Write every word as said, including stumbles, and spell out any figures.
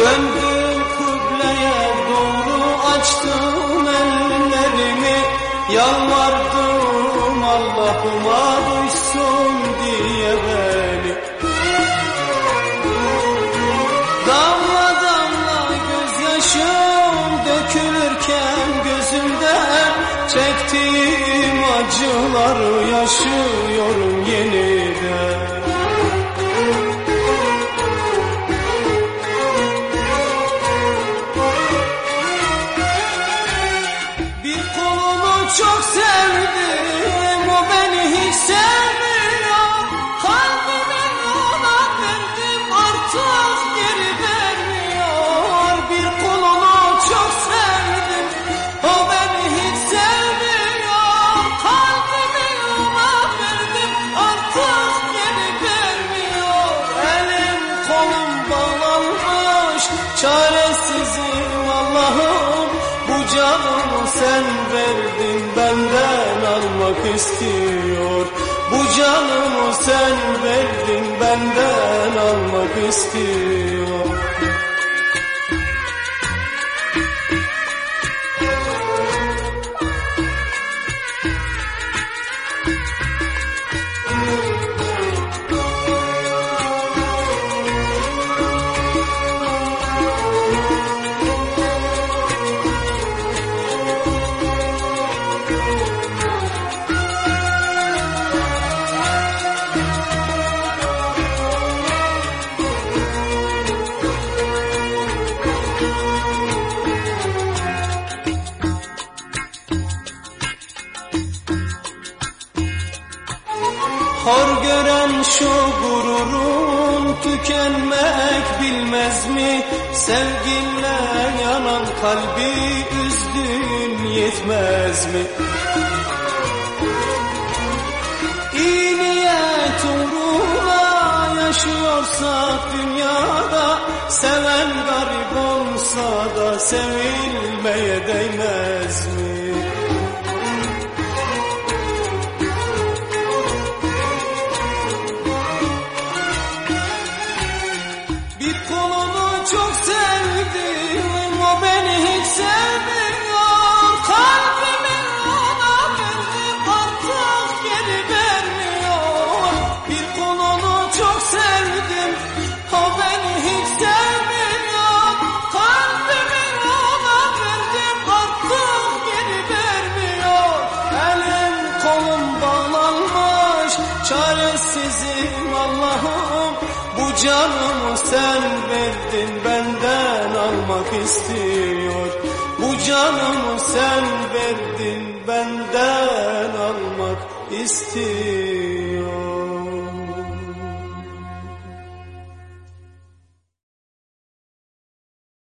Döndüm kıbleye doğru açtım ellerimi, yalvardım Allah'ıma duysun diye beni. Damla damla gözyaşım dökülürken gözümden, çektiğim acıları yaşıyorum yeniden. Çok sevdim, o beni hiç sevmiyor. Kalbimi ona verdim, artık geri vermiyor. Bir kulunu çok sevdim, o beni hiç sevmiyor. Kalbimi ona verdim, artık geri vermiyor. Elim kolum bağlanmış, çaresizim Allah'ım. Bu canımı sen verdin, benden almak istiyor. Bu canımı sen verdin, benden almak istiyor. Hor gören şu gururun tükenmek bilmez mi? Sevginle yanan kalbi üzdün yetmez mi? İyi niyet uğruna yaşıyorsak dünyada, seven garip olsa da sevilmeye değmez mi? Çok sevdim, o beni hiç sevmiyor. Kalbimi ona verdim, artık geri vermiyor. Bir kulunu çok sevdim, o beni hiç sevmiyor. Kalbimi ona verdim, artık geri vermiyor. Elim kolum bağlanmış, çaresizim Allah'ım. Bu canımı sen verdin, benden almak istiyor. Bu canımı sen verdin, benden almak istiyor.